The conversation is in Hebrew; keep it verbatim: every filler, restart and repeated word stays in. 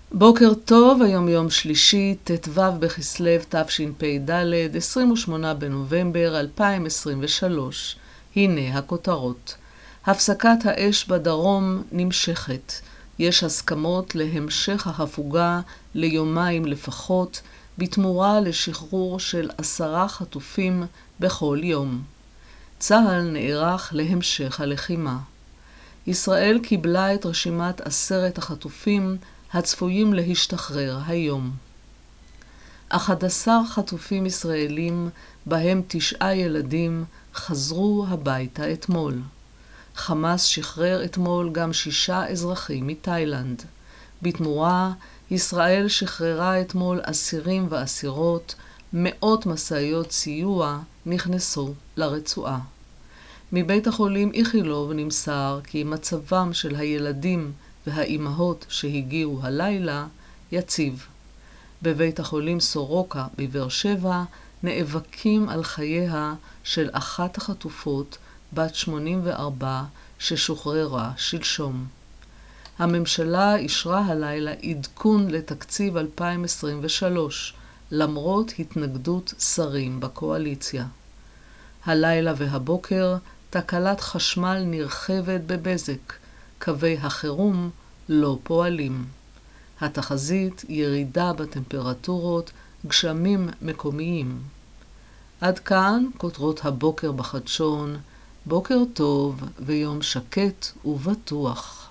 בוקר טוב, היום יום שלישי, ט"ו בכסלו תשפ"ד, עשרים ושמונה בנובמבר אלפיים עשרים ושלוש. הנה הכותרות. הפסקת האש בדרום נמשכת. יש הסכמות להמשך ההפוגה ליומיים לפחות, בתמורה לשחרור של עשרה חטופים בכל יום. צה"ל נערך להמשך הלחימה. ישראל קיבלה את רשימת עשרת החטופים הצפויים להשתחרר היום. אחד עשר חטופים ישראלים, בהם תשעה ילדים, חזרו הביתה אתמול. חמאס שחרר אתמול גם שישה אזרחים מתאילנד. בתמורה, ישראל שחררה אתמול אסירים ואסירות, מאות משאיות סיוע נכנסו לרצועה. מבית החולים איכילוב נמסר כי מצבם של הילדים והאימהות שהגיעו הלילה יציב. בבית החולים סורוקה בבאר שבע נאבקים על חייה של אחת החטופות בת שמונים וארבע ששוחררה שלשום. הממשלה אישרה הלילה עדכון לתקציב אלפיים עשרים ושלוש, למרות התנגדות שרים בקואליציה. הלילה והבוקר תקלת חשמל נרחבת בבזק, קווי החירום לא פועלים. התחזית ירידה בטמפרטורות, גשמים מקומיים. עד כאן כותרות הבוקר בחדשון, בוקר טוב ויום שקט ובטוח.